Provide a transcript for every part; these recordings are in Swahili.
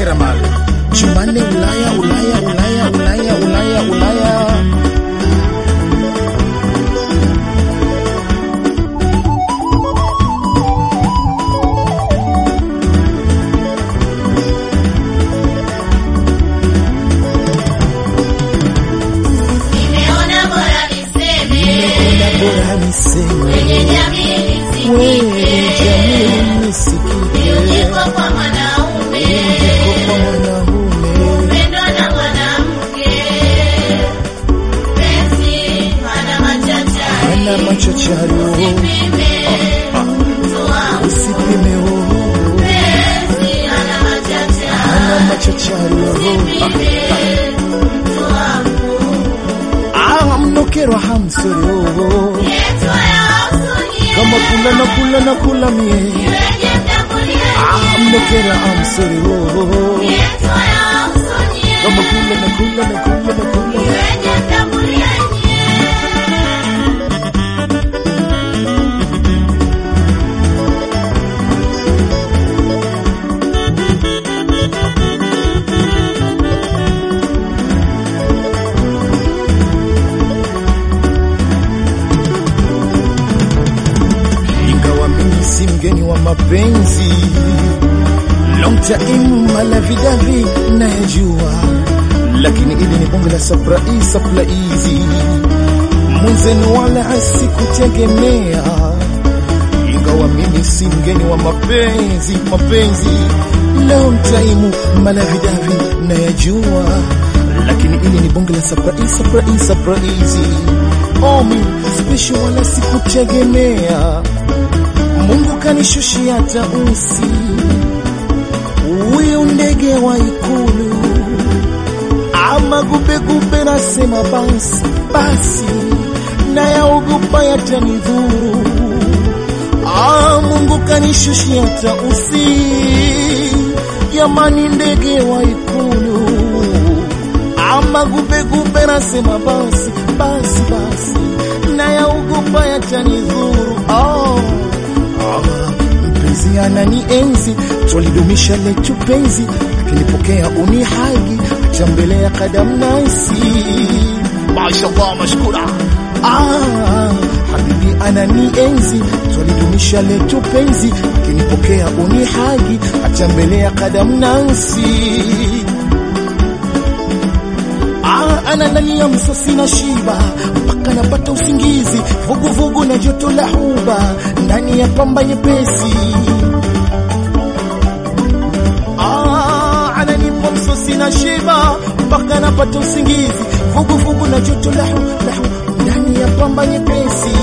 Keramal. Jumane Ulaya, Ulaya, Ulaya, Ulaya, Ulaya, Ulaya. Kwenye jamii nisikike, ujiko kwa mwanaume, upendo na mwanamke, penzi hana machachari, usipime penzi hana machachari, mnokero hamsoro kama kula na kula mie mnokera hamsoro kama kula na kula mgeni wa mapenzi long time malavidavi najua, lakini ili ni bonge la surprise mwenzenu wala asikutegemea. Ingawa mimi si mgeni wa mapenzi long time malavidavi najua, lakini ili ni bonge la surprise omi special wala sikutegemea. Mungu kanishushia tausi, huyu ndege wa ikulu, ama gube nasema basi na yaogopa yatanidhuru. Mungu kanishushia tausi, yamani ndege wa ikulu, ama gube nasema basi na yaogopa yatanidhuru. Mpenzi anani enzi, twalidumisha letu penzi, akinipokea unihagi, acha mbele ya kadam nasi. Mashallah mashkura. Habibi anani enzi, twalidumisha letu penzi, akinipokea unihagi, acha mbele ya kadam nasi. Ananania msosi na shiba, mpaka napata usingizi, vugu na joto la huba, ndani ya pamba nyepesi. Ananipa msosi na shiba, mpaka napata usingizi, vugu na joto la huba, ndani ya pamba nyepesi.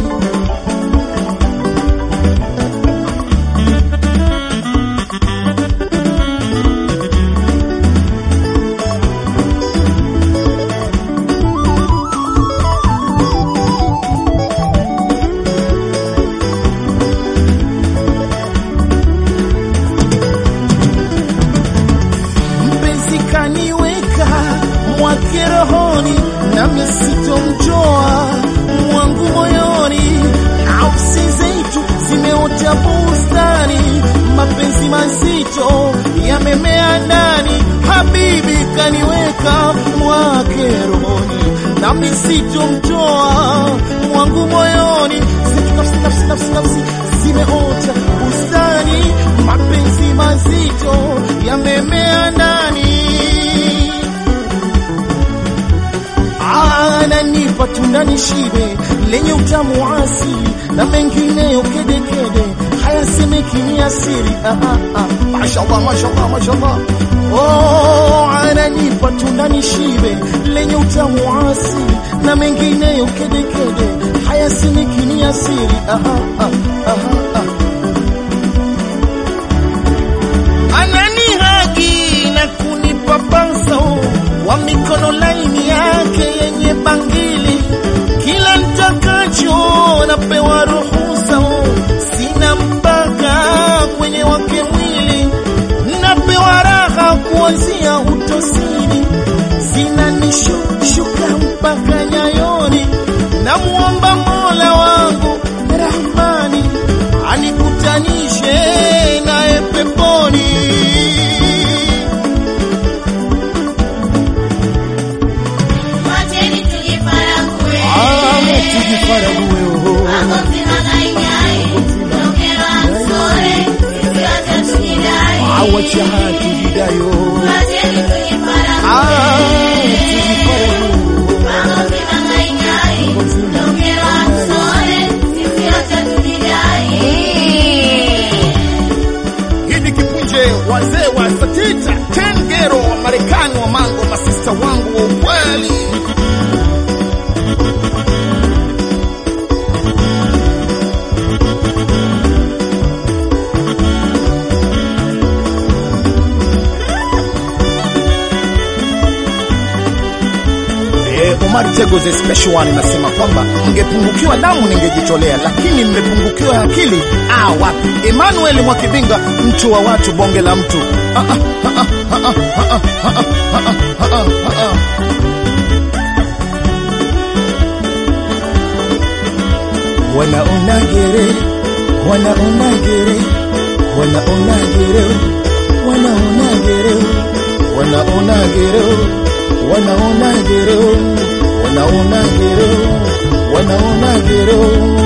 Rohoni na misito mjoa mwangu moyoni, nafsi zetu zimeota bustani, mapenzi mazito yamemea ndani. Habibi kaniweka mwake rohoni na misito mjoa mwangu moyoni, nafsi zimeota bustani, mapenzi mazito yamemea ndani. Ananipa tunda nishibe lenye utamu wa asili, na mengineyo kedekede hayasemeki ni asiri. Mashallah. Ananipa tunda nishibe lenye utamu wa asili, na mengineyo kedekede hayasemeki ni asiri. Ananihagi na kunipa panso wa mikono laini yake yenye bangili, kila nitakacho napewa ruhusa, sina mpaka kwenye wake mwili, napewa raha kuanzia utosini, sina nishuka mpaka nyayoni. Namuomba Mola wangu Rahmani Omar Tego the special one nasema kwamba mngepungukiwa damu ningejitolea, lakini mmepungukiwa akili. Wapi? Emmanuel Mwakibinga, mtu wa watu, bonge la mtu. Wanaona gere, wanaona gere, wanaona gere, wanaona gere, wanaona gere, wanaona gere, wanaona gere, wanaona gere.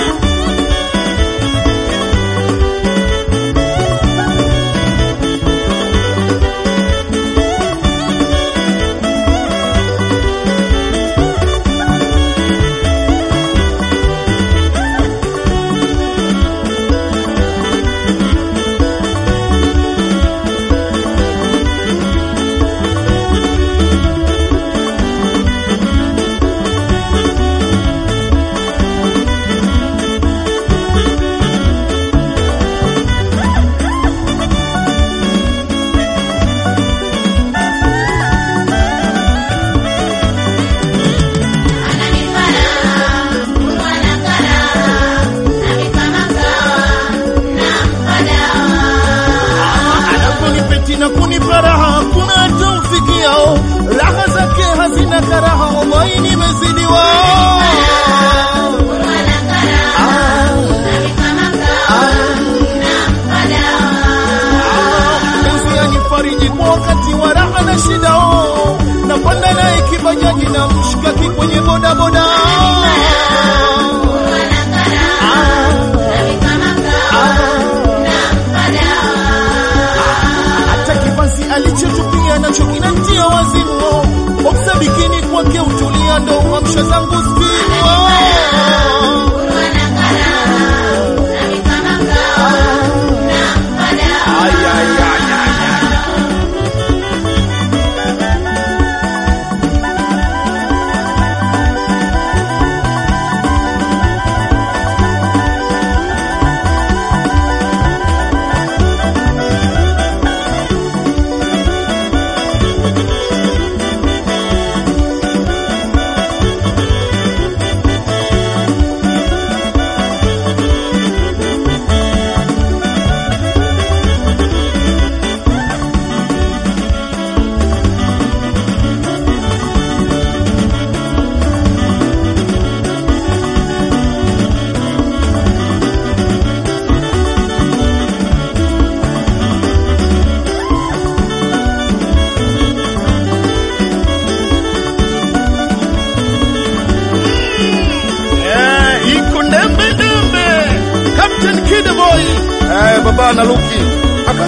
Baba na Luki aka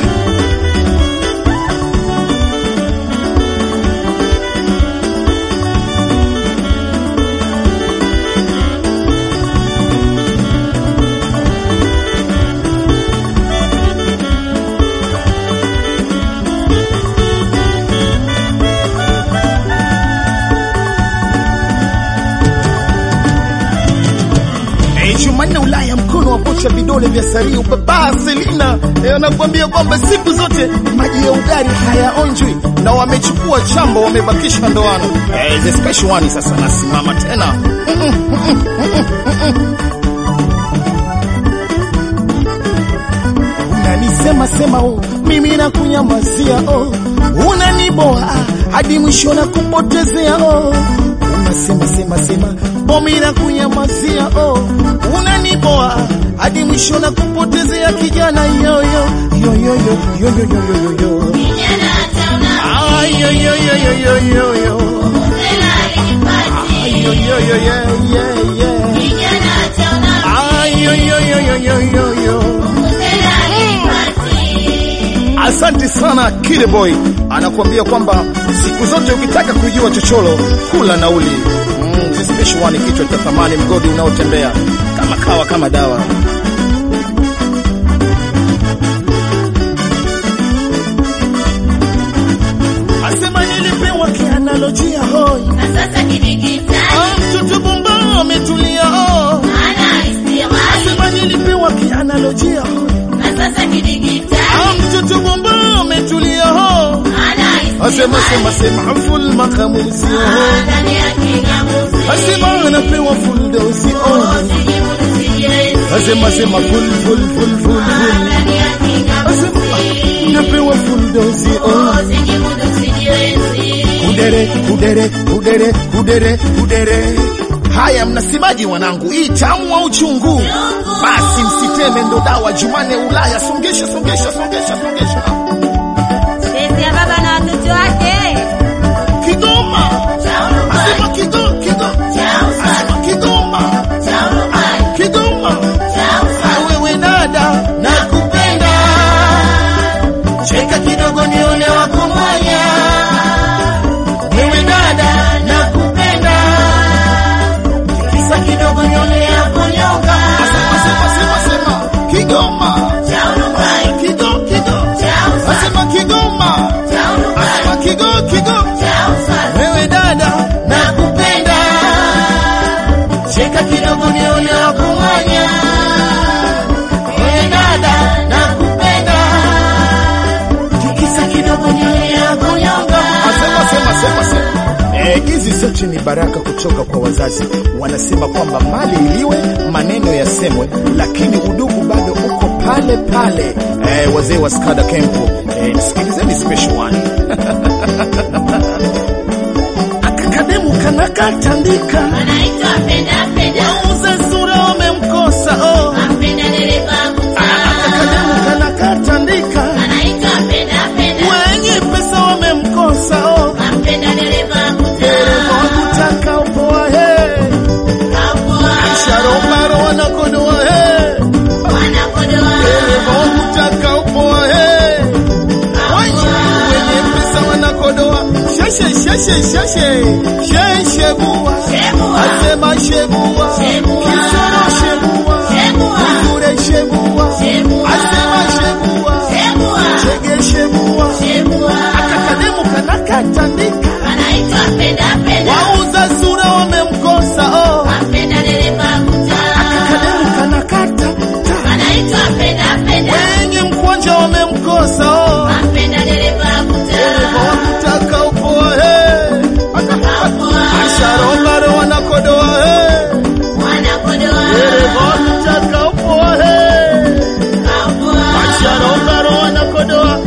Jumanne Ulaya, mkono wa bocha, vidole vya sariu, baba Selina anakuambia kwamba siku zote maji ya ugali hayaonjwi, na wamechukua chambo wamebakisha ndoano. The special one sasa nasimama tena. Unanisema sema mimi nakunyamazia unaniboa hadi mwisho na kupotezea unasema sema mimi nakunyamazia unaniboa hadi mwisho na kupotezea kijana yo kijana ataona yo kijana ataona Asante sana Kid Boy anakuambia kwamba siku zote ukitaka kujua chocholo kula nauli. Special one, kichwa cha thamani, mgodi unaotembea kama kawa kama dawa. Asema nilipewa kianalojia hoi na sasa kidigitali mtoto bomba ametulia ana istirahi. Asema nilipewa kianalojia hoi na sasa kidigitali mtoto bomba ametulia ana istirahi. Asema sema full makamuzi ndani ya kingamuzi. Asema anapewa full dozi Asema full ndani ya kingamuzi. Anapewa full dozi Kudere Haya, mnasimaji wanangu, hii tamu au chungu? Basi msiteme, ndo dawa. Jumane Ulaya, songesha. Sisi ya baba na watoto wake. Kigoma. Asema Kigoma. Wewe dada, nakupenda. Cheka kidogo nione wako moja. Wewe dada, nakupenda. Kisa kidogo nione yako nyonga. Asema Kigoma. Asema Kigoma. Wewe dada, nakupenda. Cheka kidogo nione wako moja. Wewe dada, nakupenda. Kisa kidogo nione yako nyonga. Asema. Hizi zote ni baraka kutoka kwa wazazi. Wanasema kwamba mali iliwe, maneno yasemwe, lakini udugu bado uko pale pale. Wazee wa Skada Kempo, sikilizeni special one. Akakademu kanakatandika, Anaitwa penda. wauze sura wamemkosa Ampenda dereva kutaa. Akakademu kanakatandika, Anaitwa penda. wenye pesa wamemkosa Ampenda dereva Dereva kutaa. kutaka upoa Kapoa. Sharobaro wanakodoa Wanakodoa. Dereva kutaka upoa wenye pesa wanakodoa Shebua. Asema shebua. Kisoro shebua. Kure shebua. Asema shebua. Chege shebua. Akakademu kanakatandika, Anaitwa penda. wauza sura wamemkosa Ampenda dereva kutaa. Akakademu kanakata, Anaitwa penda. wenye mkwanja wamemkosa Ampenda dereva kutaa. wakutaka upoa Kapoa. Sharobaro wanakodoa Wanakodoa. wakutaka upoa Kapoa. Sharobaro wanakodoa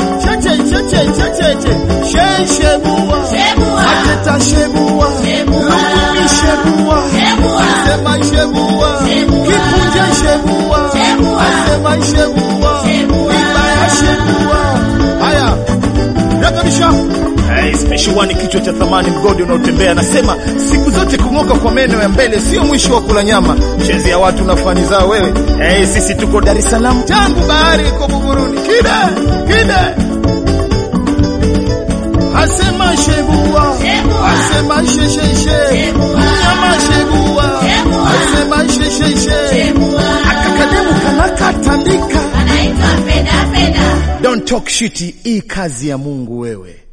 Shebua. Ateta shebua. Lukumi shebua. Asema shebua. Kipunja shebua. Asema shebua. Ibaya shebua. Haya, rekebisha. Special one, kichwa cha thamani, mgodi unaotembea. Nasema siku zote kung'oka kwa meno ya mbele sio mwisho wa kula nyama. Chezi ya watu na fani zao wewe. Sisi tuko Dar es Salaam, tangu bahari iko Buguruni. Kide. Asema shebua. Asema sheshe. Nyama shebua. Asema sheshe. Akakademu kanakatandika. Anaitwa penda. Don't talk shit, hii kazi ya Mungu wewe.